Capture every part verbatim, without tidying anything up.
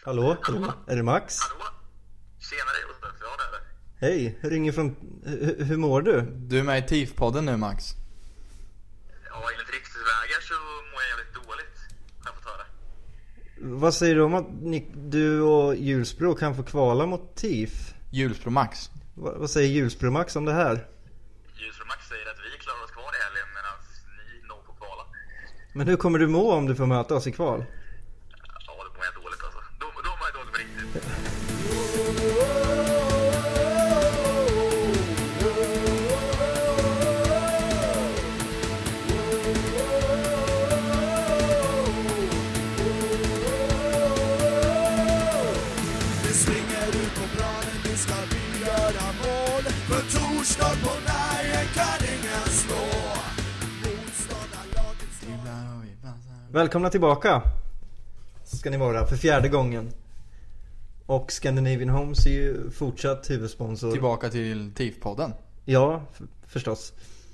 Hallå, är det, är det Max? Hallå? Tjenare Josef, ja det är det. Hej, jag ringer från... H- hur mår du? Du är med i T I F-podden nu, Max. Ja, enligt riksdagsvägar så mår jag jävligt dåligt. Har jag fått höra. Vad säger du om att ni, du och Hjulsbro kan få kvala mot T I F? Hjulsbro Max. Va, vad säger Hjulsbro Max om det här? Ljusbro Max säger att vi klarar oss kvar i helgen medan ni når på kvala. Men hur kommer du må om du får möta oss i kval? Ja, då mår jag dåligt alltså. Då, då mår jag dåligt på riktigt. Välkomna tillbaka. Ska ni vara för fjärde gången. Och Scandinavian Homes är ju fortsatt huvudsponsor. Tillbaka till T I F-podden. Ja, f- förstås.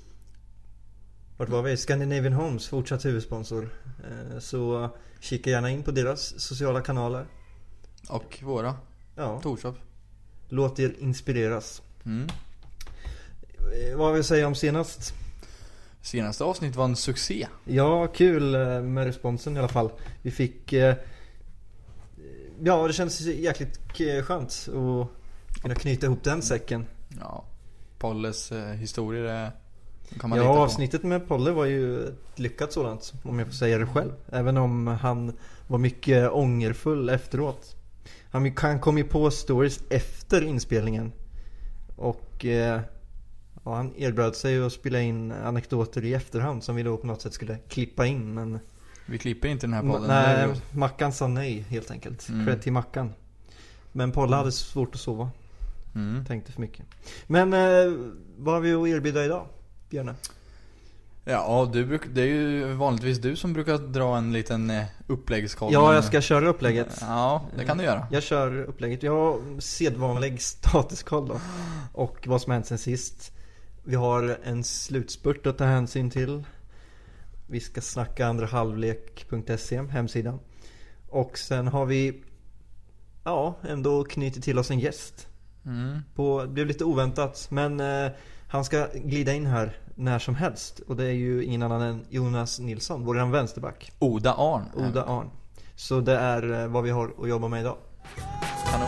Vart var vi? Scandinavian Homes, fortsatt huvudsponsor. Eh, Så kika gärna in på deras sociala kanaler. Och våra. Ja, Torshop. låt er inspireras. Mm. Eh, Vad vill jag säga om senast? Senaste avsnitt var en succé. Ja, kul eh, med responsen i alla fall. Vi fick... eh, Ja, det känns jäkligt k- skönt att kunna knyta ihop den säcken. Ja. Polles eh, historier är, kan man Ja, lita på. avsnittet med Polle var ju ett lyckat sådant, om jag får säga det själv. Även om han var mycket ångerfull efteråt. Han, han kom ju på stories efter inspelningen. Och eh, ja, han erbjöd sig att spela in anekdoter i efterhand som vi då på något sätt skulle klippa in. Men Vi klipper inte den här Ma- podden. nej, Nu- Mackan sa nej helt enkelt. Mm. Cred till Mackan. Men Polle hade svårt att sova. Mm. Tänkte för mycket. Men eh, vad har vi att erbjuda idag, Björne? Ja, du bruk, det är ju vanligtvis du som brukar dra en liten eh, uppläggskoll. Ja, jag ska köra upplägget. Ja, det kan du göra. Jag kör upplägget. Jag har sedvanlig statuskoll då. Och vad som hänt sen sist. Vi har en slutspurt att ta hänsyn till. Vi ska snacka andra halvlek punkt se, hemsidan. Och sen har vi ja, ändå knutit till oss en gäst. Mm. På, det blev lite oväntat, men eh, han ska glida in här när som helst. Och det är ju ingen annan än Jonas Nilsson, våran vänsterback. Oda Arn. Oda Arn. Så det är eh, vad vi har att jobba med idag. Kanon.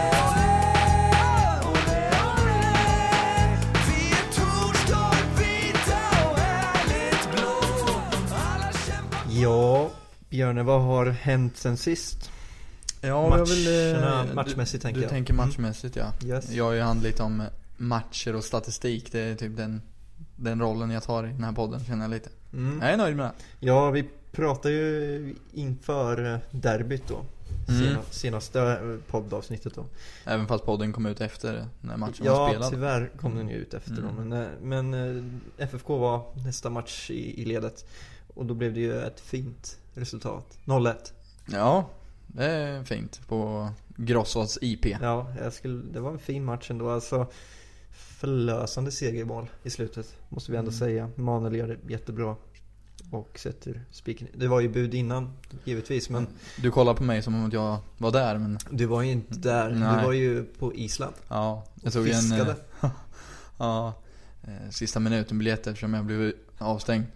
Ja, Björne, vad har hänt sen sist? Ja, jag vill, Matcherna, eh, matchmässigt du, tänker du jag. tänker matchmässigt, ja. Yes. Jag har ju hand lite om matcher och statistik. Det är typ den, den rollen jag tar i den här podden, känner jag lite. Mm. Jag är nöjd med det. Ja, vi pratar ju inför derbyt då. Mm. Sena, senaste poddavsnittet då. Även fast podden kom ut efter när matchen var Ja, spelad. tyvärr kom den ju ut efter Mm. då. Men, eh, men eh, F F K var nästa match i, i ledet. Och då blev det ju ett fint resultat. noll ett. Ja, det är fint på Grossods I P. Ja, jag skulle, det var en fin match ändå. Alltså, förlösande segermål i slutet, måste vi ändå Mm. säga. Manuel gör det jättebra. Och sätter spiken. Det var ju bud innan, givetvis. Men Du kollar på mig som om att jag var där, men du var ju inte där. Nej. Du var ju på Island. ja, jag Och tog en fiskade. eh, ja, eh, sista minuten biljett eftersom jag blev avstängd.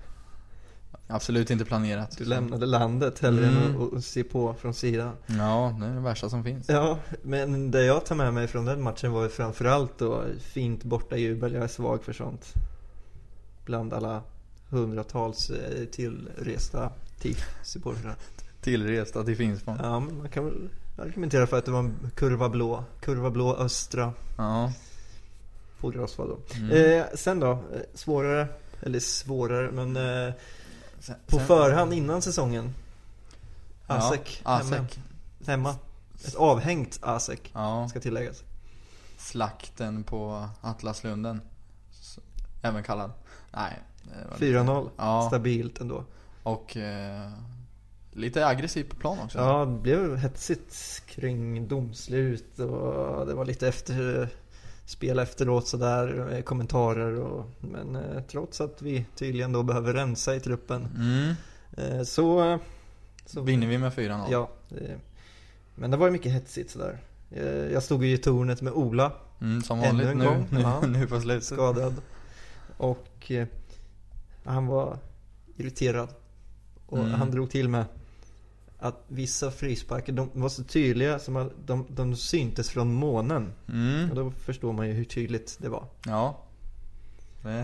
Absolut inte planerat. Du lämnade landet hellre Mm. än att, att se på från sidan. Ja, det är det värsta som finns. Ja, men det jag tar med mig från den matchen var ju framförallt då fint borta jubel. Jag är svag för sånt. Bland alla hundratals eh, tillresta T I F-supportrar. Tillresta till Finspång. Ja, men man kan väl argumentera för att det var en kurva blå. Kurva blå östra Ja. på Grosvad då. Mm. Eh, sen då, eh, svårare, eller svårare, men eh, Sen, på sen- förhand innan säsongen. Asek, Ja, hemma. Asek. hemma. Ett avhängt Asek, Ja, ska tilläggas. slakten på Atlaslunden. S- Även kallad. Nej. det var lite- fyra noll, Ja, stabilt ändå. och eh, lite aggressivt på plan också. Ja, det blev hetsigt kring domslut och det var lite efter spel efteråt sådär, eh, kommentarer och, men eh, trots att vi tydligen då behöver rensa i truppen Mm. eh, så, så Vinner vi med fyra noll. ja, det, Men det var ju mycket hetsigt sådär. Jag stod ju i tornet med Ola. Mm, som vanligt en nu, gång. nu, Ja. nu på slutet. Skadad. Och eh, han var irriterad. Och Mm. han drog till med att vissa frisparker, de var så tydliga som att de, de syntes från månen. Mm. Och då förstår man ju hur tydligt det var. Ja. Det.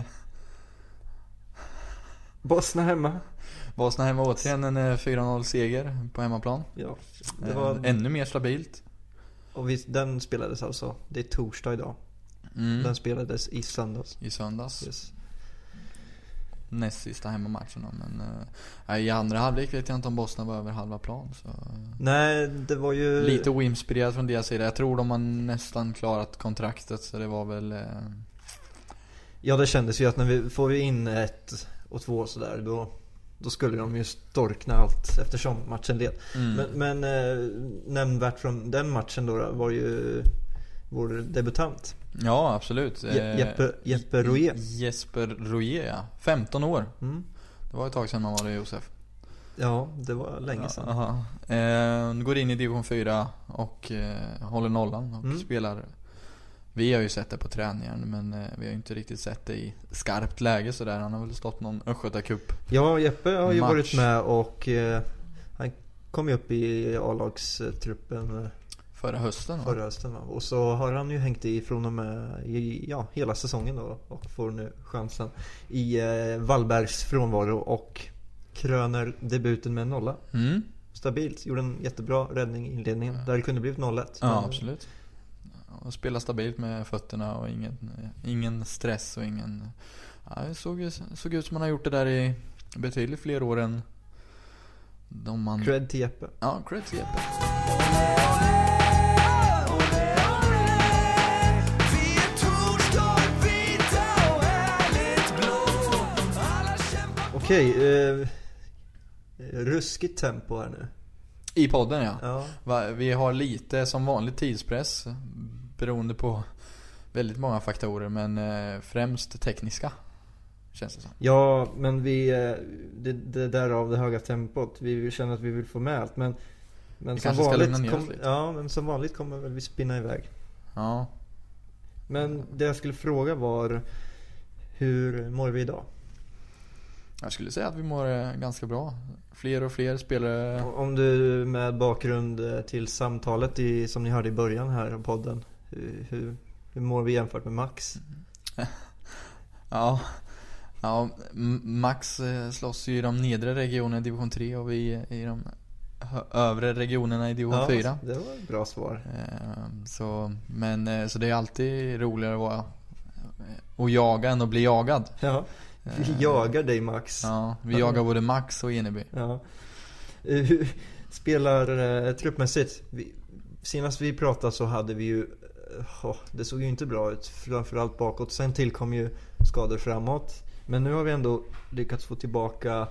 Bosna hemma. Bosna hemma återigen en eh, fyra noll seger på hemmaplan. Ja, det Eh, var, Ännu mer stabilt. och vi, den spelades alltså. Det är torsdag idag. Mm. Den spelades i söndags. I söndags. Yes. Näst sista hemmamatchen då. Men eh, i andra halvlek vet jag inte om Bosna var över halva plan. Så. Nej, det var ju... Lite oinspirerat från deras sida. Jag tror de har nästan klarat kontraktet. Så det var väl... Eh... Ja, det kändes ju att när vi får vi in ett och två sådär, då, då skulle de ju storkna allt eftersom matchen led. Mm. Men, men eh, nämnvärt från den matchen då var ju vår debutant. Ja, absolut. Je- Jeppe, Jeppe Royer. Jesper Royer, ja. femton år. Mm. Det var ett tag sedan man var det, Josef. Ja, det var länge sedan. Aha. Eh, går in i division fyra och eh, håller nollan och Mm. spelar. Vi har ju sett det på träningen, men eh, vi har ju inte riktigt sett det i skarpt läge så där. Han har väl stått någon Östgötacup. Ja, Jeppe har ju Match. varit med och eh, han kom ju upp i A-lagstruppen eh, Förra hösten. förra hösten. Va? Och så har han ju hängt i från och med i, ja, hela säsongen då, och får nu chansen i eh, Wallbergs frånvaro och kröner debuten med en nolla. Mm. Stabilt, gjorde en jättebra räddning i inledningen där det kunde blivit noll ett. Ja, Men- absolut. Och spela stabilt med fötterna och ingen, ingen stress och ingen... Ja, det såg, såg ut som man har gjort det där i betydligt fler år än de man... Cred till Jeppe. Ja, cred till Jeppe. Okej, eh, ruskigt tempo här nu. I podden, ja. Ja. Va, vi har lite som vanligt tidspress beroende på väldigt många faktorer, men eh, främst tekniska, känns det som. Ja, men vi eh, det, det där av det höga tempot. Vi känner att vi vill få med allt, men men Vi som kanske ska lugna vanligt ner oss kom, lite. ja, men som vanligt kommer väl vi spinna iväg. Ja. Men det jag skulle fråga var, hur mår vi idag? Jag skulle säga att vi mår eh, ganska bra. Fler och fler spelare. Om du med bakgrund eh, till samtalet i, som ni hörde i början här av podden, hur, hur, hur mår vi jämfört med Max? Ja. Ja, M- Max eh, slåss ju i de nedre regionerna i division tre och vi i de hö- övre regionerna i division Ja, fyra. det var ett bra svar. Eh, så, men, eh, så det är alltid roligare att vara och jaga än att bli jagad. Ja, vi Eh, jagar dig Max. Ja, vi jagar både Max och Eneby. Ja. Eh, hur spelar eh, truppmässigt? Vi, senast vi pratade så hade vi ju eh, oh, det såg ju inte bra ut, framförallt bakåt. Sen tillkom ju skador framåt. Men nu har vi ändå lyckats få tillbaka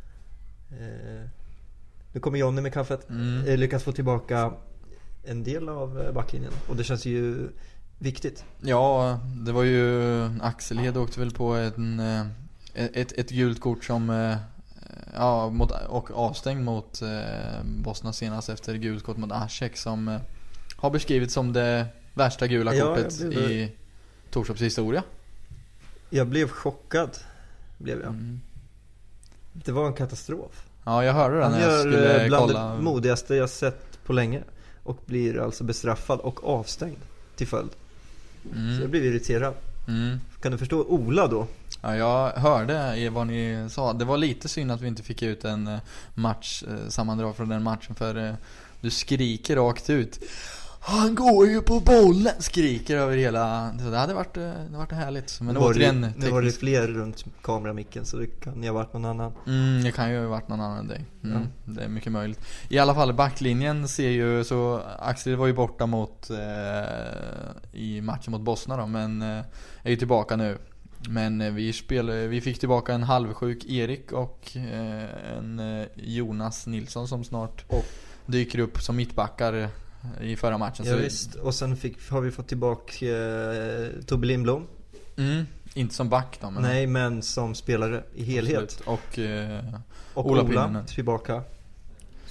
eh, nu kommer Jonny med kaffet. Mm. eh, Lyckats få tillbaka en del av eh, backlinjen. Och det känns ju viktigt. Ja, det var ju Axelhed åkte väl på en, eh, ett, ett gult kort som eh, ja, mot, och avstängd mot eh, Bosna senast efter gult kort mot Asek som eh, har beskrivits som det värsta gula Ja, kortet jag blev- i Torstorps historia. Jag blev chockad, blev jag. Mm. Det var en katastrof. Ja, jag hörde det Han när jag gör skulle eh, bland kolla. det modigaste jag sett på länge. Och blir alltså bestraffad och avstängd till följd. Så jag Mm. blev irriterad. Mm. Kan du förstå Ola då? Ja, jag hörde i vad ni sa. Det var lite synd att vi inte fick ut en eh, match eh, sammandrag från den matchen, för eh, du skriker rakt ut. Han går ju på bollen, skriker över hela. Det hade varit, eh, det varit härligt. Men nu var återigen det, nu var det tekniskt- fler runt kameramicken, så det kan ju ha varit någon annan. Mm, det kan ju ha varit någon annan än dig. Mm, det är mycket möjligt. I alla fall backlinjen ser ju så. Axel var ju borta mot eh, i matchen mot Bosna då, men eh, är ju tillbaka nu. Men eh, vi spelade, vi fick tillbaka en halvsjuk Erik och eh, en eh, Jonas Nilsson som snart Och- dyker upp som mittbackar i förra matchen. Ja, Så, visst. Och sen fick, har vi fått tillbaka eh, Tobbe Lindblom. mm, inte som back då, men Nej, men som spelare i helhet. absolut. Och eh, Och Ola Ola, Pinninen. tillbaka.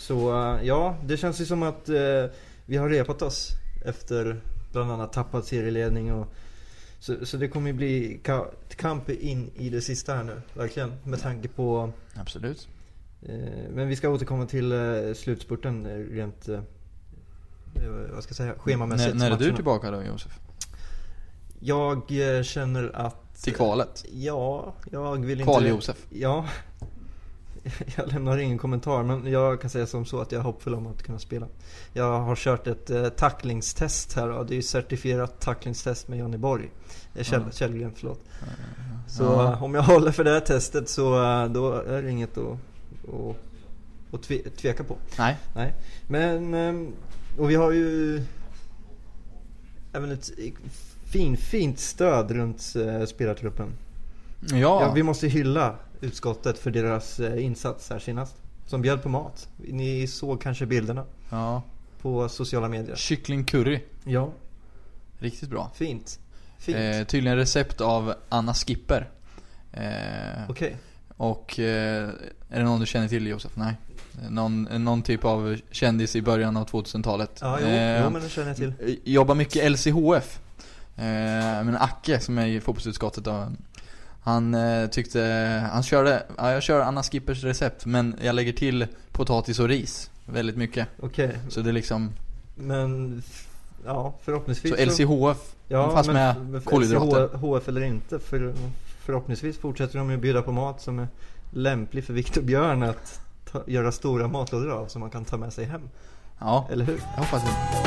Så ja, det känns ju som att eh, vi har repat oss efter bland annat tappad serieledning och så, så det kommer ju bli ka- kamp in i det sista här nu, verkligen, med tanke på Absolut. eh, men vi ska återkomma till eh, slutspurten rent eh, vad ska jag säga, schemamässigt. N- när är matcherna. du tillbaka då, Josef? Jag eh, känner att Till kvalet? Ja, jag vill inte Kval Josef? Ja. Jag lämnar ingen kommentar, men jag kan säga som så att jag är hoppfull om att kunna spela. Jag har kört ett eh, tacklingstest här och det är ju certifierat tacklingstest med Johnny Borg. Eh, Kjell, Ja. Källgren, förlåt. Ja. Så Ja. eh, om jag håller för det här testet så eh, då är det inget att, att, att tve- tveka på. Nej. Nej. Men eh, och vi har ju även ett fin, fint stöd runt eh, spelartruppen. Ja. Ja, vi måste hylla utskottet för deras eh, insats här senast. Som bjöd på mat. Ni såg kanske bilderna Ja. på sociala medier. Kyckling curry. Ja, Riktigt bra. fint. Fint. Eh, tydligen recept av Anna Skipper. Eh, Okej. Och eh, är det någon du känner till, Josef? Nej. Någon, någon typ av kändis i början av tvåtusentalet. Ja, jo, Eh, jo, men det känner jag till. Jobbar mycket L C H F. Eh, men Acke som är i fotbollsutskottet då, han eh, tyckte han körde ja, jag kör Anna Skippers recept, men jag lägger till potatis och ris väldigt mycket. Okej. Så det är liksom Men f- ja, förhoppningsvis så L C H F ja, fast men med f- kolhydrater. H F eller inte, för förhoppningsvis fortsätter de ju bjuda på mat som är lämplig för Viktor Björn att ta, göra stora matlådor av som man kan ta med sig hem. Ja, Eller hur? jag hoppas det.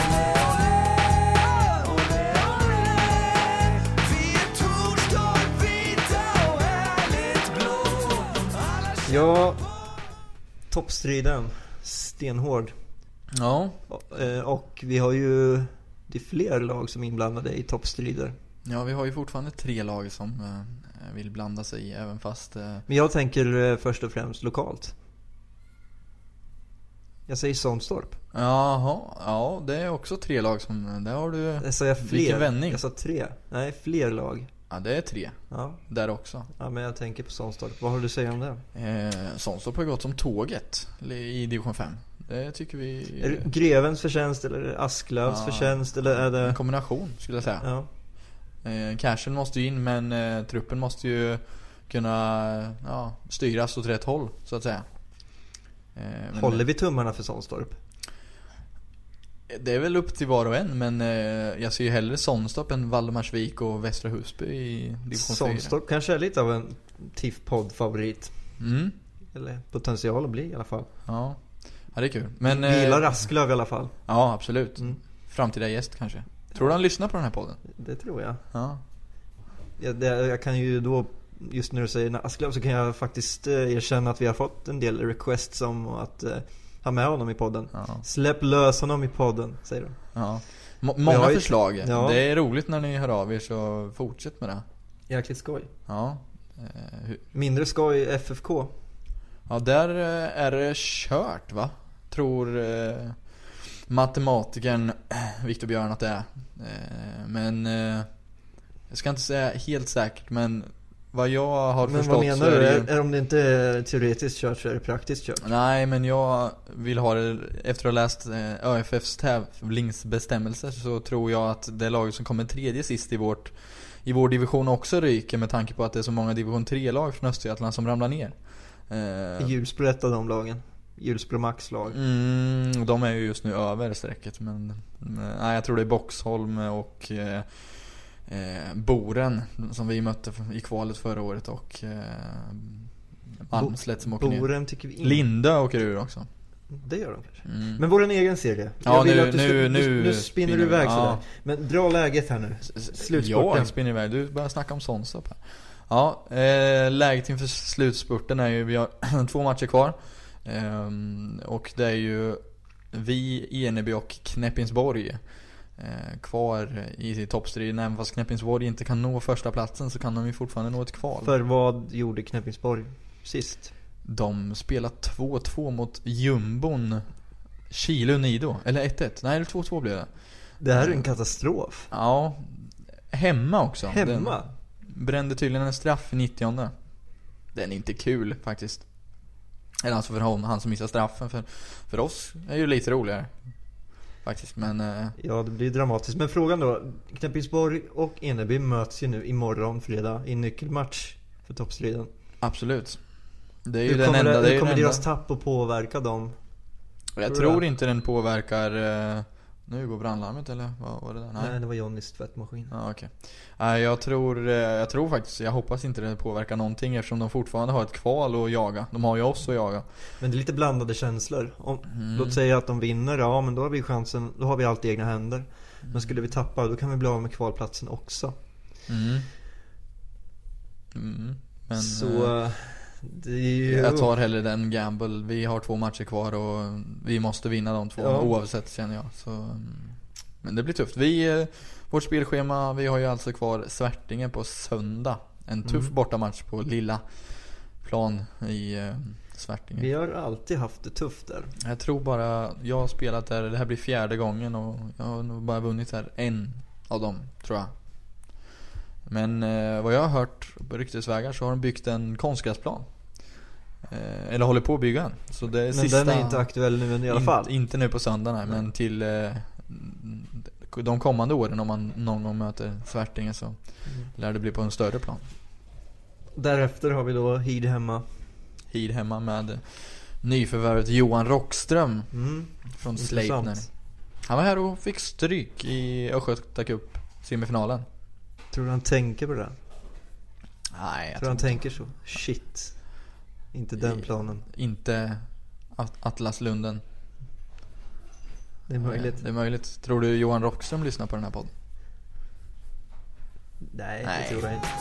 Ja, toppstriden stenhård. Ja, Eh, Och vi har ju det är fler lag som är inblandade i toppstrider. ja, vi har ju fortfarande tre lag som eh, vill blanda sig i, även fast eh, Men jag tänker eh, först och främst lokalt. Jag säger Somstorp. jaha, ja, det är också tre lag som, där har du, Jag sa fler. vilken vändning. Jag sa tre. Nej, fler lag. Ja, det är tre, Ja. där också. Ja, men jag tänker på Somstorp. Vad har du att säga om det? Eh, Somstorp har gått som tåget i division fem. Det tycker vi Är det Grevens förtjänst eller är det Asklövs Ja. förtjänst eller är en det... kombination skulle jag säga. Ja. Eh, cashen måste ju in, men eh, truppen måste ju kunna ja, styras åt rätt håll, så att säga. Eh, men Håller vi tummarna för Somstorp? det är väl upp till var och en, men eh, jag ser ju hellre Somstorp än Valdemarsvik och Västra Husby i division fyra. Somstorp kanske är lite av en T I F-podd-favorit. Mm. Eller potential att bli i alla fall. Ja. Ja, det är kul. Men, Vi gillar eh, Asklöv i alla fall. ja, absolut. Mm. Framtida gäst kanske. Tror du han lyssnar på den här podden? Det tror jag. Ja. Jag, det, jag kan ju då, just när du säger Asklöv, så kan jag faktiskt eh, erkänna att vi har fått en del requests om att eh, ha med honom i podden. Ja. Släpp lös honom i podden, säger du. Ja. Må- många Jag har ju- förslag. Ja. Det är roligt när ni hör av er, så fortsätt med det. Jäkligt skoj. Ja. Eh, hur- Mindre skoj F F K. Ja, där eh, är det kört, va? Tror eh, matematikern eh, Viktor Björn att det är. Eh, men eh, jag ska inte säga helt säkert, men vad jag har Men förstått vad menar så du? är det Är, ju... är om det inte är teoretiskt kört så är det praktiskt kört? Nej, men jag vill ha det, efter att ha läst eh, Ö F F:s tävlingsbestämmelser, så tror jag att det laget som kommer tredje sist i vårt i vår division också ryker, med tanke på att det är så många division tre-lag från Östergötland som ramlar ner. Eh, Hjulsbro är ett av de lagen. Hjulsbro Max-lag. Mm, de är ju just nu över strecket, men, men nej, jag tror det är Boxholm och eh, eh, Boren som vi mötte i kvalet förra året, och eh, Malmslätt som åker ner. Boren tycker vi inte. Lindö åker ur också. Det gör de kanske. Mm. Men vår egen serie. Ja, Jag vill nu- att du ska, nu- nu, nu nu spinner du spinner- iväg ja. sådär. Men dra läget här nu. Slutspurten. Jag spinner iväg, du börjar snacka om Somstorp här. Ja, eh, läget inför slutspurten är ju, vi har två matcher kvar. Ehm, och det är ju vi, Eneby och Knäppingsborg eh, kvar i toppstriden. Även fast Knäppingsborg inte kan nå första platsen, så kan de ju fortfarande nå ett kval. För vad gjorde Knäppingsborg sist? De spelar två två mot Jumbon Chile Unido. Eller ett ett, nej det två två blev det. Det här är en katastrof. Ja, hemma också. Hemma? Den brände tydligen en straff i nittionde. Den är inte kul faktiskt. Eller alltså för hon, han som missar straffen. För, för oss är ju lite roligare faktiskt, men eh... ja, det blir dramatiskt. Men frågan då, Knäppelsborg och Eneby möts ju nu imorgon fredag i nyckelmatch för toppstriden. Absolut. Det är ju hur den kommer, enda, det, det är hur ju kommer den deras enda. tapp att påverka dem? Jag tror tror det. inte den påverkar eh... Nu går brandlarmet eller vad var det där? Nej, Nej, det var Johnnys tvättmaskin. Ja, okej. Okay. Jag tror, jag tror faktiskt, jag hoppas inte det påverkar någonting eftersom de fortfarande har ett kval att jaga. De har ju oss att jaga. Men det är lite blandade känslor. Om, Mm. Låt säga att de vinner, ja men då har vi chansen, då har vi allt i egna händer. Men skulle vi tappa, då kan vi bli av med kvalplatsen också. Mm. Mm. Men, Så eh, det är ju... jag tar hellre den gamble. Vi har två matcher kvar och vi måste vinna de två Ja. oavsett, känner jag. Så, mm. Men det blir tufft. Vi, eh, vårt spelschema, vi har ju alltså kvar Svärtingen på söndag. En tuff Mm. bortamatch på lilla plan i eh, Svärtingen. Vi har alltid haft det tufft där. Jag tror bara, jag har spelat där, det här blir fjärde gången och jag har nog bara vunnit här en av dem, tror jag. Men eh, vad jag har hört på ryktesvägar så har de byggt en konstgräsplan. Eh, eller håller på att bygga en. Så det är Men sista, den är inte aktuell nu i alla in- fall. Inte nu på söndag, nej, men till eh, de kommande åren om man någon gång möter Svärtingen så Mm. lär det bli på en större plan. Därefter har vi då Hid hemma. Hid hemma med nyförvärvet Johan Rockström Mm. från Intressant. Sleipner. Han var här och fick stryk i Östgöta Cup semifinalen. Tror du han tänker på det? Nej, jag Tror han tror tänker så? Shit. Inte den planen. inte At- Atlas Lunden. Det är möjligt. Det är möjligt. Tror du Johan Rockström lyssnar på den här podden? Nej, Nej. det tror jag inte.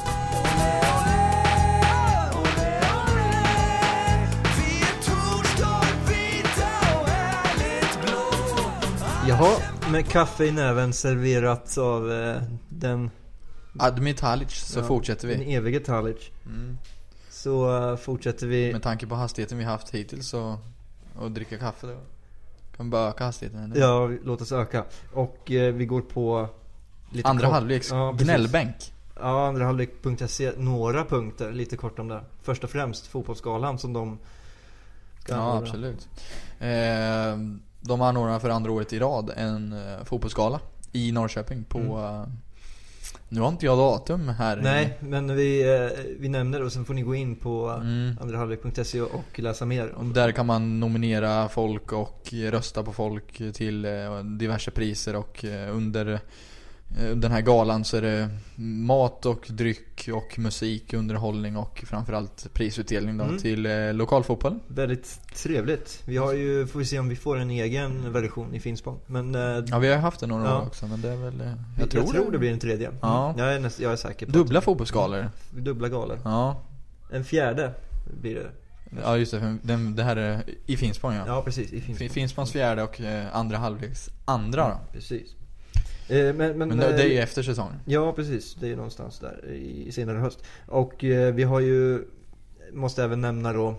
Jaha, med kaffe i näven serverat av eh, den, Admit Halic, så ja, fortsätter den vi. evige Talic. Mm. Så uh, fortsätter vi. Med tanke på hastigheten vi haft hittills så, och dricka kaffe då kan bara öka hastigheten ännu. Ja, låt oss öka. Och eh, vi går på lite Andra kort- halvleks Ja, precis. gnällbänk. Ja, andra halvlek punkt se. Några punkter, lite kort om det. Först och främst fotbollsskalan som de ska Ja, anordna. absolut. Eh, de anordnar för andra året i rad en eh, fotbollsgala i Norrköping på Mm. eh, nu har inte jag datum här. Nej, men vi, eh, vi nämner det och sen får ni gå in på Mm. andra halvlek punkt se och läsa mer om det. Där kan man nominera folk och rösta på folk till eh, diverse priser och eh, under eh, den här galan så är det mat och dryck och musik, underhållning och framförallt prisutdelning då Mm. till eh, lokalfotboll. Väldigt trevligt. Vi har ju, får vi se om vi får en egen version i Finspång. Men eh, Ja, vi har haft det några Ja. år också, men det är väl eh, jag, jag tror, tror det blir en tredje. Ja. Mm. Jag, är näst, jag är säker på dubbla att- fotbollsgalor. Dubbla galor. Ja. En fjärde blir det. Ja, just det. för Den, det här är i Finspång, ja. Ja, precis. I Fin- Finspång. Finspångs fjärde och eh, andra halvleks andra då. Precis. Eh, men men, Men det, det är ju eh, efter säsongen. Ja, precis. Det är någonstans där i senare höst. Och eh, vi har ju, måste även nämna då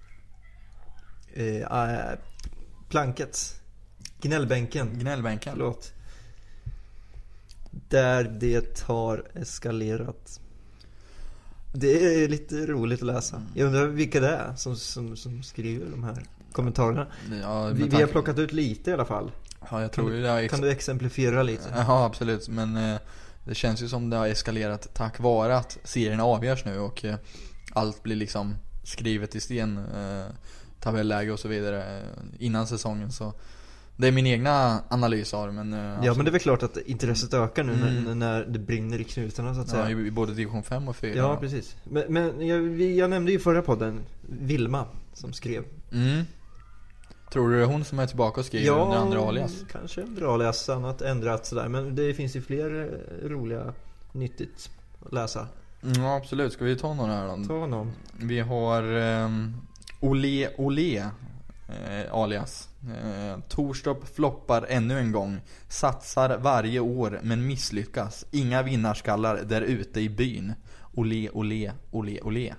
eh, äh, planket. Gnällbänken. Gnällbänken. Förlåt. Där det har eskalerat. Det är lite roligt att läsa. Jag undrar vilka det är som, som, som skriver de här kommentarerna. Ja, med Vi, vi tanke- har plockat ut lite i alla fall. Ja, jag tror ju det har ex- Kan du exemplifiera lite? Ja, absolut. Men eh, det känns ju som det har eskalerat tack vare att serien avgörs nu och eh, allt blir liksom skrivet i sten, eh, tabelläge och så vidare eh, innan säsongen. Så det är min egna analys av det, men eh, Ja, men det är väl klart att intresset ökar nu Mm. när, när det brinner i knutarna så att ja, säga. i, i både division fem och fyra. Ja, precis. Men, men jag, vi, jag nämnde ju i förra podden Vilma som skrev. Mm. Tror du det är hon som är tillbaka och skriver under andra alias? kanske andra alias, annat ändrat sådär. Men det finns ju fler eh, roliga, nyttigt att läsa. Mm, ja, absolut. Ska vi ta några här då? Ta någon. Vi har um, Ole Ole eh, alias eh, Torstorp floppar ännu en gång. Satsar varje år men misslyckas. Inga vinnarskallar där ute i byn. Ole Ole Ole Ole.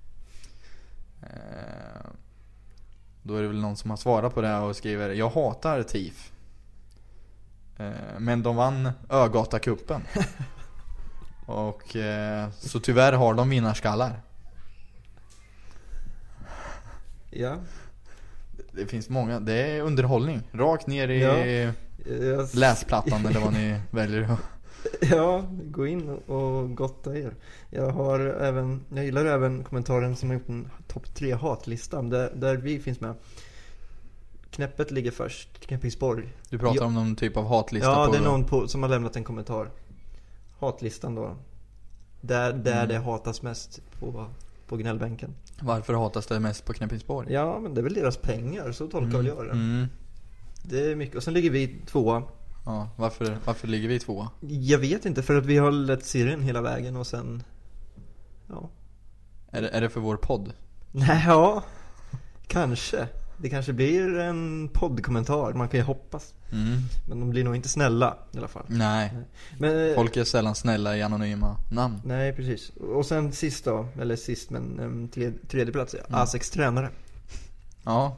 Eh, då är det väl någon som har svarat på det här och skriver: jag hatar T I F. Eh, men de vann Ögata-cupen. Och eh, så tyvärr har de vinnarskallar. Ja. Det finns många, det är underhållning. Rakt ner i Ja. Jag... läsplattan eller vad ni väljer. Ja, gå in och gotta er. Jag har även, jag gillar även kommentaren som har gjort en topp tre hatlistan där, där vi finns med. Knäppet ligger först, Knäppingsborg. Du pratar ja. om någon typ av hatlista ja, på... det är någon på, som har lämnat en kommentar. Hatlistan då. Där, där mm. det hatas mest på, på gnällbänken. Varför hatas det mest på Knäppingsborg? Ja, men det är väl deras pengar, så tolkar mm. väl jag det. Mm. Det är mycket, och sen ligger vi tvåa. Ja, varför, varför ligger vi tvåa? Jag vet inte, för att vi har lett serien hela vägen och sen... Ja. Är det, är det för vår podd? Nej, ja. Kanske. Det kanske blir en poddkommentar, man kan ju hoppas. Mm. Men de blir nog inte snälla i alla fall. Nej. Men, folk är sällan snälla i anonyma namn. Nej, precis. Och sen sist då, eller sist men um, tredje, tredje plats är mm. A sex tränare. Ja.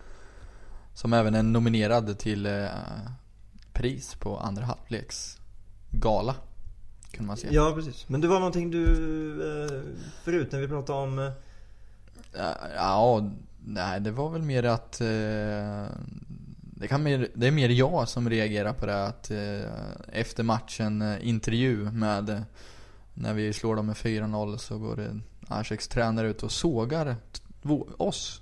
Som även är nominerad till eh, pris på andra halvleks gala, kan man säga. Ja, precis. Men det var någonting du eh, förut när vi pratade om eh... ja, ja, nej, det var väl mer att eh, det, kan mer, det är mer jag som reagerar på det, att eh, efter matchen eh, intervju med eh, när vi slår dem med fyra noll så går det Ajax tränare ut och sågar t- oss.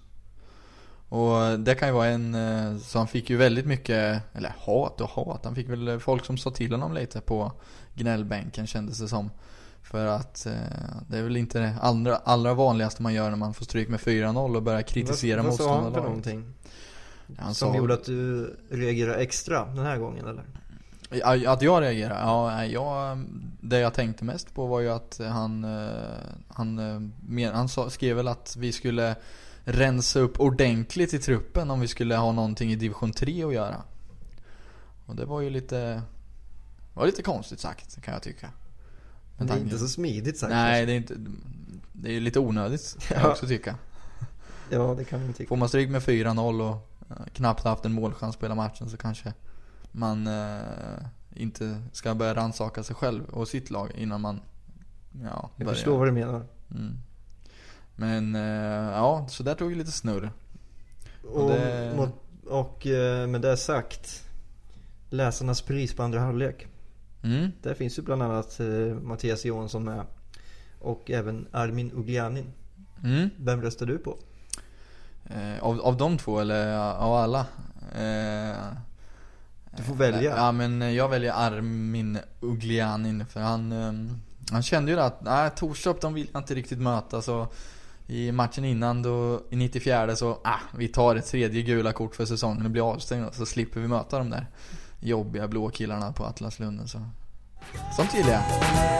Och det kan ju vara en eh, så han fick ju väldigt mycket, eller hat och hat, han fick väl folk som sa till honom lite på gnällbänken, kändes det som. För att eh, det är väl inte det allra, allra vanligaste man gör när man får stryk med fyra noll och börjar kritisera motståndarlaget. Vad sa han för någonting? Han som sa... gjorde att du reagerade extra den här gången, eller? Att jag reagerar? Ja, jag, det jag tänkte mest på var ju att han Han, han, han sa, skrev väl att vi skulle rensa upp ordentligt i truppen om vi skulle ha någonting i division tre att göra. Och det var ju lite var lite konstigt sagt, kan jag tycka. Men det är inte så smidigt sagt. Nej, det är inte, det är lite onödigt, kan jag också tycka. Ja, det kan man tycka. Får man stryk med fyra noll och knappt haft en målchans på hela matchen, så kanske man eh, inte ska börja rannsaka sig själv och sitt lag innan man ja, jag börjar. förstår vad du menar. Mm. Men eh, ja, så där tog ju lite snurr. Och, och, det... och, och med det sagt, läsarnas pris på andra halvlek. Mm. Där finns ju bland annat eh, Mattias Johansson med. Och även Armin Uglianin. Mm. Vem röstar du på? Eh, av, av de två eller av alla? Eh, du får välja. Ja, men jag väljer Armin Uglianin. För han, eh, han kände ju att nej, Torstorp, de vill inte riktigt möta. Så i matchen innan då, i nittiofyra så ah, vi tar ett tredje gula kort för säsongen och blir avstängda, så slipper vi möta de där jobbiga blå killarna på Atlaslunden. Så sånt gillar jag.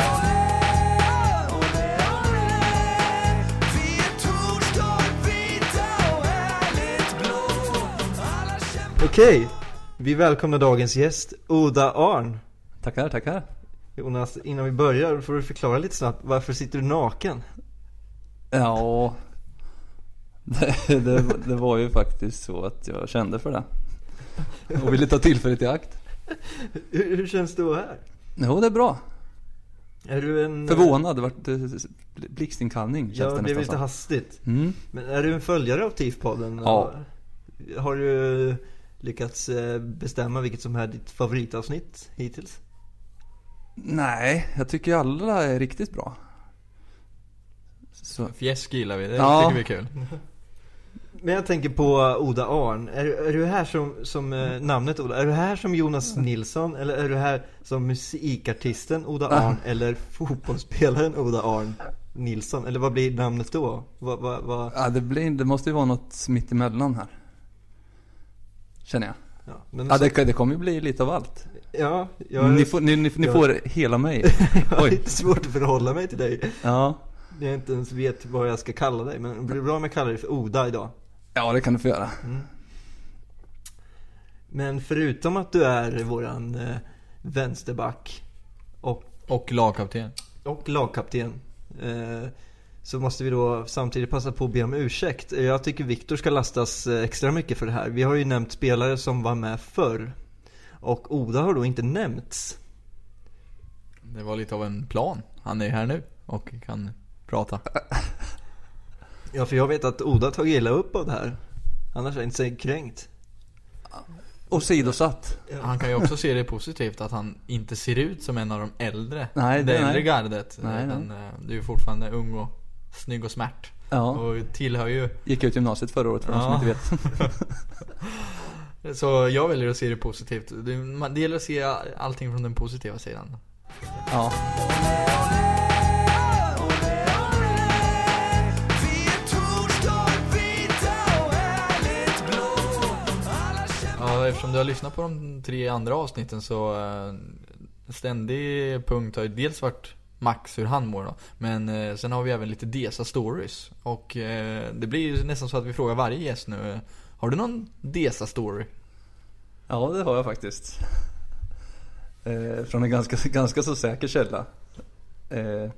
Okej, vi välkomnar dagens gäst, Oda Arn. Tackar, tackar. Jonas, innan vi börjar får du förklara lite snabbt, varför sitter du naken? Ja, det, det, det var ju faktiskt så att jag kände för det och ville ta tillfället i akt. Hur, hur känns det att vara här? Jo, det är bra. Är du en... Förvånad, det var blixtinkallning. Ja, det blev lite hastigt. Mm. Men är du en följare av T I F-podden? Ja. Har du lyckats bestämma vilket som är ditt favoritavsnitt hittills? Nej, jag tycker alla är riktigt bra. Så fjäsk gillar vi, det ja. tycker vi är kul. Men jag tänker på Oda Arn. Är, är du här som, som eh, namnet Oda? Är du här som Jonas Nilsson? Eller är du här som musikartisten Oda Arn? Eller fotbollsspelaren Oda Arn Nilsson? Eller vad blir namnet då? Vad, vad, vad... Ja, det, blir, det måste ju vara något mitt emellan här, känner jag. Ja, men ja så... det, det kommer ju bli lite av allt. Ja, jag... Ni får, ni, ni, ni jag... får hela mig. Jag har lite svårt att förhålla mig till dig. Ja. Jag inte ens vet vad jag ska kalla dig. Men det blir bra om jag kallar dig för Oda idag. Ja, det kan du få göra. Mm. Men förutom att du är våran eh, vänsterback och, och lagkapten och lagkapten eh, så måste vi då samtidigt passa på att be om ursäkt. Jag tycker Viktor ska lastas extra mycket för det här. Vi har ju nämnt spelare som var med förr. Och Oda har då inte nämnts. Det var lite av en plan. Han är här nu och kan prata. Ja, för jag vet att Oda tar illa upp av det här. Annars är han inte så kränkt. Och sidosatt. Ja. Han kan ju också se det positivt att han inte ser ut som en av de äldre. Nej, det, det äldre nej. gardet. Nej, den, nej. Du är ju fortfarande ung och snygg och smärt. Ja. Och tillhör ju... Gick ut gymnasiet förra året för Ja. de som inte vet. Så jag väljer att se det positivt. Det, man, det gäller att se allting från den positiva sidan. Ja. Ja, eftersom du har lyssnat på de tre andra avsnitten så uh, ständig punkt har ju dels varit Max hur han mår då. Men uh, sen har vi även lite Desa stories. Och uh, det blir ju nästan så att vi frågar varje gäst nu. Har du någon Desa story? Ja, det har jag faktiskt. Eh, från en ganska, ganska så säker källa. Eh,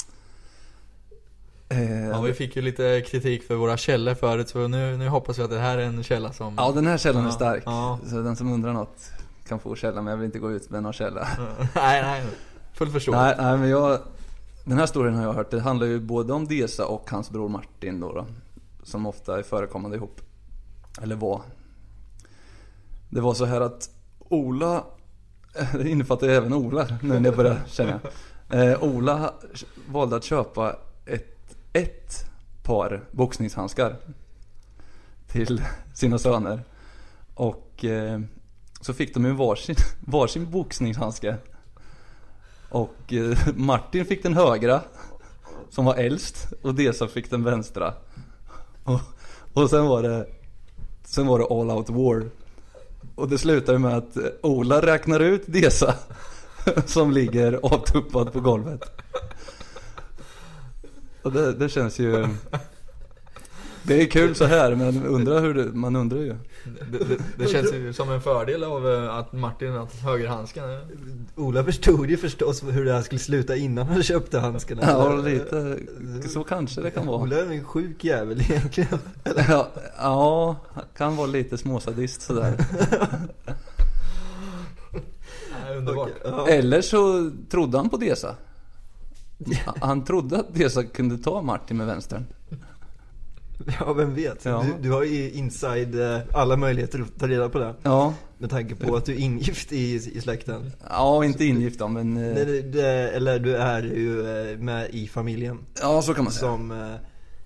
eh, Ja, vi fick ju lite kritik för våra källor förut. Så nu, nu hoppas vi att det här är en källa som... Ja, den här källan Ja, är stark. ja. Så den som undrar något kan få källa, men jag vill inte gå ut med någon källa. nej, nej. Fullt förståeligt. Nej, nej, men jag... Den här storyn har jag hört. Det handlar ju både om Desa och hans bror Martin då, då. Som ofta är förekommande ihop. Eller var. Det var så här att Ola... Det innefattar ju även Ola nu när jag börjar känna. Eh, Ola valde att köpa ett, ett par boxningshandskar till sina söner. Och eh, så fick de ju varsin, varsin boxningshandske. Och eh, Martin fick den högra, som var äldst, och Desa fick den vänstra. Och, och sen var det sen var det all out war. Och det slutar med att Ola räknar ut Desa som ligger avtuppad på golvet. Och det, det känns ju... Det är kul så här, men undrar hur det, man undrar ju. Det, det, det känns ju som en fördel av att Martin har högerhandskarna. Ola förstod ju förstås hur det här skulle sluta innan han köpte handskarna. Ja, lite. Så kanske det kan vara. Ola är en sjuk jävel egentligen. Ja, ja, kan vara lite småsadist sådär. Ja, underbart. Okej, ja. Eller så trodde han på Desa. Han trodde att Desa kunde ta Martin med vänstern. Ja, vem vet. Ja. Du, du har ju inside eh, alla möjligheter att ta reda på det. Ja, Med tanke på att du är ingift i, i släkten. ja, inte ingift då, men eh, Nej, det, det, eller du är ju eh, med i familjen. ja, så kan man säga. Som... Eh,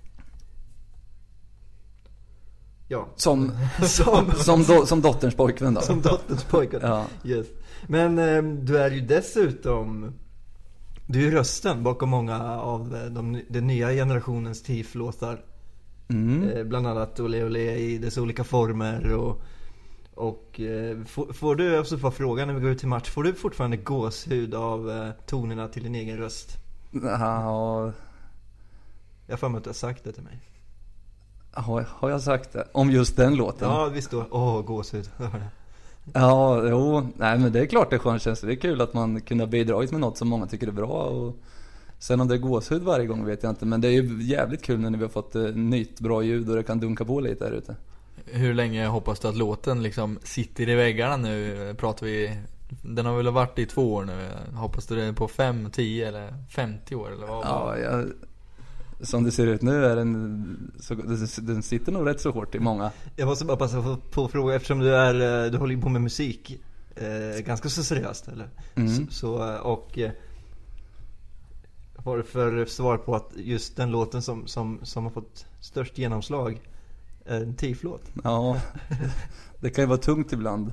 ja. Som, Som, som, do, som dotterns pojkvän då. som dotterns pojkar. Ja. Yes. Men eh, du är ju dessutom... Du är ju rösten bakom många av eh, de, den nya generationens T I F-låtar. Mm. Eh, bland annat Ole Ole i dess olika former. Och, och eh, får, får du, alltså på frågan när vi går ut till match, får du fortfarande gåshud av eh, tonerna till din egen röst? Ja, Jag har för mig att du har sagt det till mig. har, har jag sagt det? Om just den låten? Ja, visst då. Åh, gåshud. Jag hör det. Ja, jo, nej men det är klart det är skön känsla. Det är kul att man kunde ha bidragit med något som många tycker är bra. Och sen om det är gåshud varje gång vet jag inte. Men det är ju jävligt kul när vi har fått eh, nytt bra ljud och det kan dunka på lite där ute. Hur länge hoppas du att låten liksom sitter i väggarna nu? Pratar vi... Den har väl varit i två år nu. Hoppas du det på fem, tio eller femtio år? Eller vad? Ja, jag, som det ser ut nu är den, så, den sitter nog rätt så hårt i många. Jag måste bara passa på, på att fråga, eftersom du är eh, du håller ju på med musik eh, ganska så seriöst, eller? Mm. Så, så, och eh, vad har du för svar på att just den låten som, som, som har fått störst genomslag är en T I F-låt? Ja, det kan ju vara tungt ibland.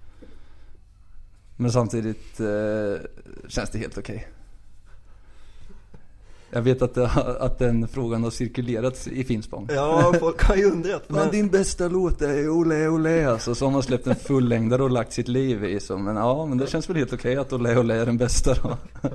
Men samtidigt eh, känns det helt okej. Jag vet att, det, att den frågan har cirkulerats i Finspång. Ja, folk har ju undrat. Men din bästa låt är Ole Ole, alltså, så har man släppt en fullängdare och lagt sitt liv i så. Men ja, men det känns väl helt okej att Ole Ole är den bästa då.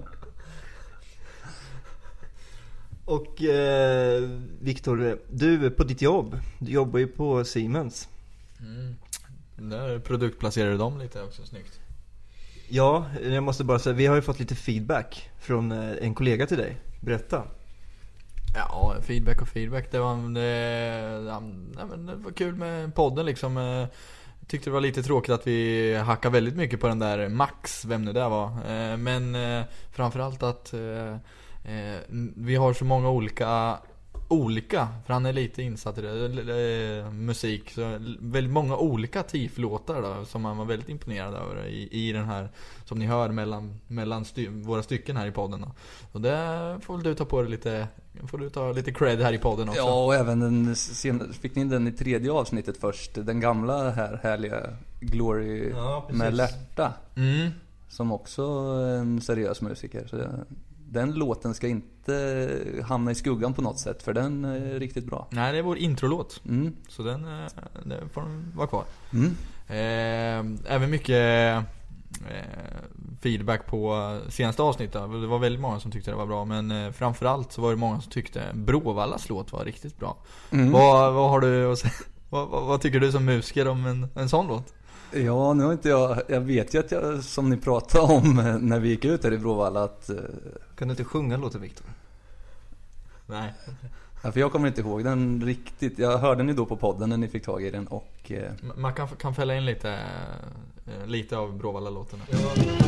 Och eh, Viktor, du på ditt jobb, du jobbar ju på Siemens. Mm. Där produktplacerar du dem lite också, snyggt. Ja, jag måste bara säga, vi har ju fått lite feedback från eh, en kollega till dig. Berätta. Ja, feedback och feedback. Det var, det, ja, men det var kul med podden liksom. Jag tyckte det var lite tråkigt att vi hackade väldigt mycket på den där Max, vem nu det var. Men framförallt att vi har så många olika olika, för han är lite insatt i det, eh, musik, så väldigt många olika Tif-låtar då, som man var väldigt imponerad över i, i den här, som ni hör mellan, mellan sty, våra stycken här i podden då. Och det får du ta på dig lite, får du ta lite cred här i podden också. Ja, och även den sen, fick ni in den i tredje avsnittet först, den gamla här härliga Glory Ja, med Lärta, Mm. som också är en seriös musiker. Så det, den låten ska inte hamna i skuggan på något sätt, för den är riktigt bra. Nej, det är vår introlåt. Mm. Så den, eh, den får vara kvar. Mm. Eh, även mycket eh, feedback på senaste avsnittet. Det var väldigt många som tyckte det var bra, men eh, framförallt så var det många som tyckte Bråvallas låt var riktigt bra. Mm. Vad, vad har du att säga? Vad, vad, vad tycker du som musiker om en, en sån låt? Ja, nu har inte jag, jag vet ju att jag, som ni pratade om när vi gick ut här i Bråvalla, att uh, Kan du inte sjunga låten, Victor? Nej. ja, för jag kommer inte ihåg den riktigt. Jag hörde den ju då på podden när ni fick tag i den, och uh, Man kan, kan fälla in lite eh, lite av Bråvalla-låten. Ja.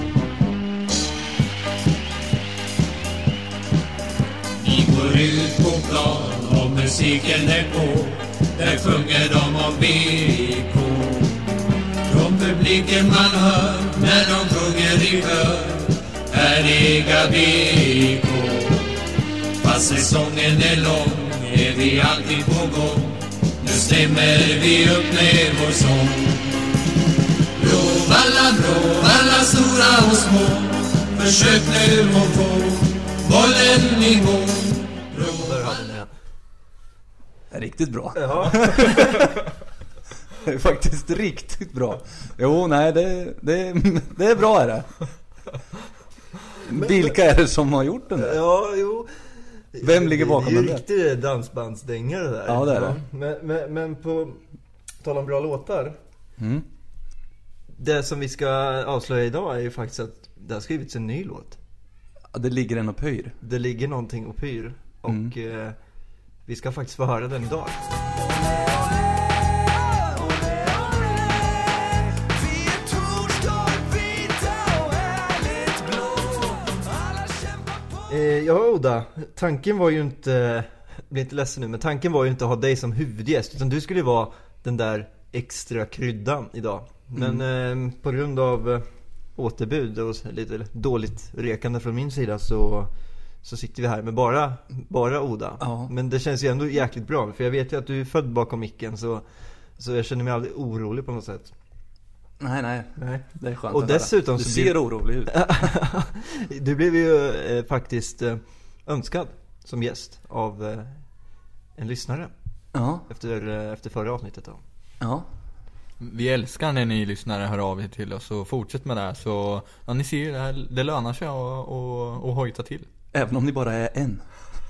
Vi går ut på plan och musiken är på. Där sjunger de om B K. Från publiken man hör när de sjunger i kör. Härliga B K. Fast säsongen är lång är vi alltid på gång. Nu stämmer vi upp med vår sång. Bråvalla, Bråvalla, stora och små. Försök nu att få bollen igång. Där hade ni den. är riktigt bra. Ja. Det är faktiskt riktigt bra. Jo, nej, det, det, det är bra är det. Vilka är det som har gjort den där? Ja, jo. Vem ligger bakom den den där? Det är ju riktig dansbandsdängare där. Ja, det är det. Men, men, men på tal om bra låtar. Mm. Det som vi ska avslöja idag är ju faktiskt att det har skrivits en ny låt. Ja, det ligger en och pyr. Det ligger någonting och pyr. Och Mm. eh, vi ska faktiskt få höra den idag. Eh, ja, Oda, tanken var ju inte, bli inte ledsen nu, men tanken var ju inte att ha dig som huvudgäst, utan du skulle vara den där extra kryddan idag. Men eh, på grund av eh, återbud och lite dåligt rekande från min sida så, så sitter vi här med bara, bara Oda. Ja. Men det känns ju ändå jäkligt bra, för jag vet ju att du är född bakom micken, så, så jag känner mig aldrig orolig på något sätt. Nej, nej. Nej. Det är skönt Och att höra. dessutom du så ser blir- orolig ut. Du blev ju eh, faktiskt eh, önskad som gäst av eh, en lyssnare Ja, efter, eh, efter förra avsnittet då. ja. Vi älskar när ni lyssnare hör av er till oss, och fortsätt med det här. Så ja, ni ser ju det här, det lönar sig att och, och hojta till. Även om ni bara är en.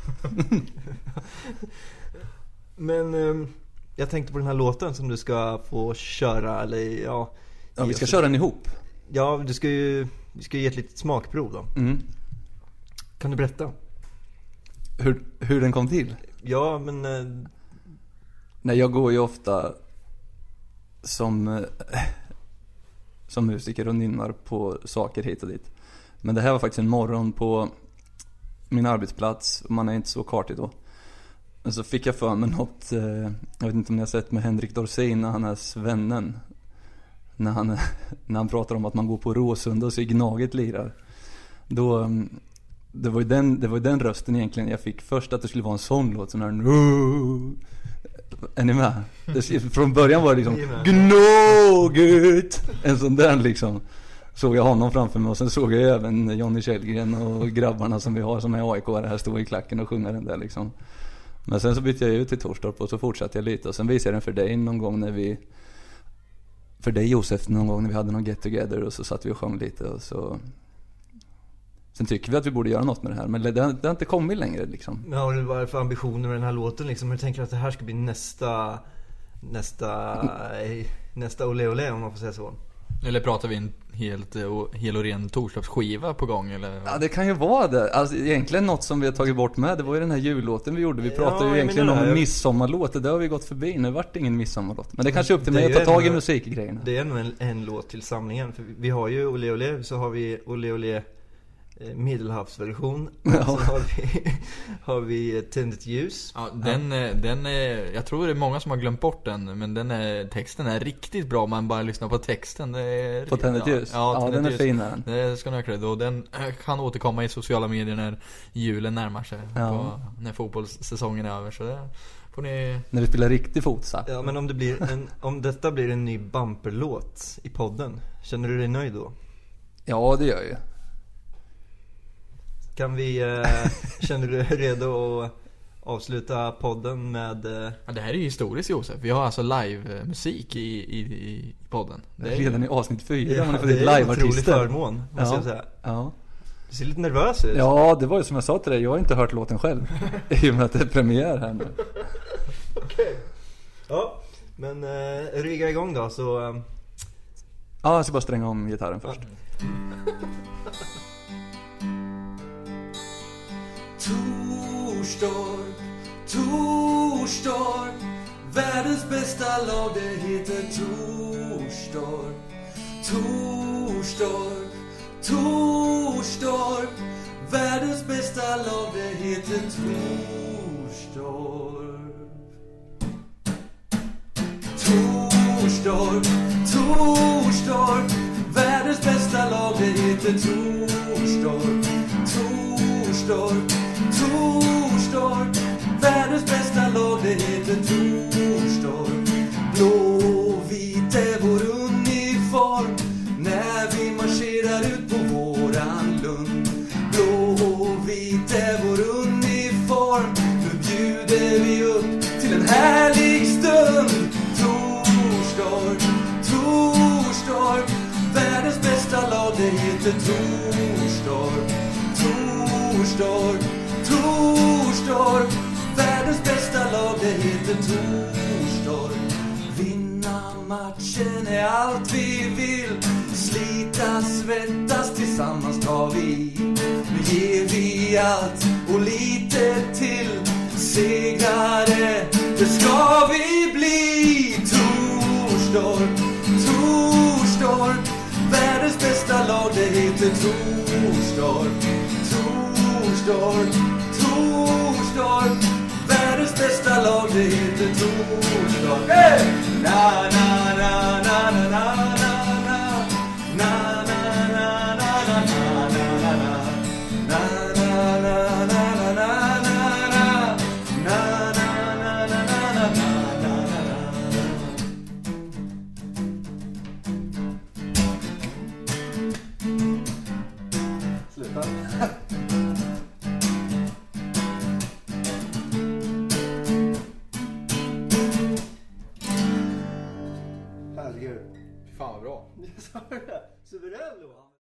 Men eh, jag tänkte på den här låten som du ska få köra, eller ja. Ja, vi ska köra den ihop. Ja, du ska ju, vi ska ju ge ett litet smakprov då. Mm. Kan du berätta? Hur, hur den kom till? Ja, men eh, Nej, jag går ju ofta som eh, som musiker och nynnar på saker hit och dit. Men det här var faktiskt en morgon på min arbetsplats, och man är inte så kartig då. Men så fick jag för mig något, eh, jag vet inte om ni har sett med Henrik Dorsin när han är vännen. När han, när han pratar om att man går på Råsunda och ser Gnaget lirar. Då, eh, det var ju den, det var ju den rösten egentligen jag fick först, att det skulle vara en sån låt, sån här no. Är ni med? Det, från början var det liksom Gnaget, en sån där liksom. Såg jag honom framför mig, och sen såg jag även Johnny Källgren och grabbarna som vi har som är A I K här stå i klacken och sjunga den där liksom. Men sen så bytte jag ut till Torstorp och så fortsatte jag lite, och sen visade jag den för dig någon gång när vi för dig Josef någon gång när vi hade någon get together, och så satt vi och sjöng lite, och så sen tycker vi att vi borde göra något med det här, men det, det har inte kommit längre liksom. vad har du vad för ambitioner med den här låten liksom? Hur tänker du att det här ska bli nästa nästa eh, nästa ole ole, om man får säga så? Eller pratar vi en helt och, hel och ren Torstorpsskiva på gång, eller? Ja, det kan ju vara det. Alltså, egentligen något som vi har tagit bort med, det var ju den här jullåten vi gjorde. Vi pratade Ja, ju jag egentligen menar om det. en midsommarlåt. Det har vi gått förbi. Nu vart det ingen midsommarlåt. Men det är kanske upp till Det mig är att ta ju tag i en- musikgrejerna. Det är nog en, en låt till samlingen, för vi har ju ole ole, så har vi ole ole eh, Medelhavsversion. Ja. Så har vi, har vi Tänd ett ljus. Ja, den, ja. den är, jag tror det är många som har glömt bort den. Men den är, texten är riktigt bra om man bara lyssnar på texten. Det är, På Tänd ett ljus? Ja, ja, den är fin den. Det ska ni ha cred. Och den kan återkomma i sociala medier när julen närmar sig. Ja. På, när fotbollssäsongen är över. Så det får ni... När vi spelar riktig futsal. Ja, men om, det blir en, om detta blir en ny bumperlåt i podden, känner du dig nöjd då? Ja, det gör jag ju. Kan vi, eh, känner du dig redo att avsluta podden med... Eh... Ja, det här är ju historiskt, Josef. Vi har alltså live-musik i, i, i podden. Det är redan i avsnitt fyra. Ja, man har fått det ett är en live-artister. otrolig förmån, måste ja. jag säga. Ja. Du ser lite nervös ut. Ja, det var ju som jag sa till dig. Jag har inte hört låten själv. I och med att det är premiär här nu. Okej. Ja, men eh, rigga igång då, så... Eh... Ja, jag ska bara stränga om gitarren först. Torstorp, Torstorp, världens bästa lag, det heter Torstorp. Torstorp, Torstorp, världens bästa lag, det heter Torstorp. Torstorp, Torstorp, världens bästa lag, det heter Torstorp. Torstorp, Torstorp, världens bästa lag, det heter Torstorp. Blåvit är vår uniform när vi marscherar ut på våran lund. Blåvit är vår uniform, nu bjuder vi upp till en härlig stund. Torstorp, Torstorp, världens bästa lag, det heter Torstorp. Torstorp, Torstorp, världens bästa lag, det heter Torstorp. Vinna matchen är allt vi vill, slita, svettas, tillsammans tar vi. Nu ger vi allt och lite till, segrare, det ska vi bli. Torstorp, Torstorp, världens bästa lag, det heter Torstorp. Torstorp, Torstorp, världens bästa lag, det heter Torstorp. Hey! Na na na na na na na na na na na na na na na na na na Herregud. Fan vad bra. Suverän låt.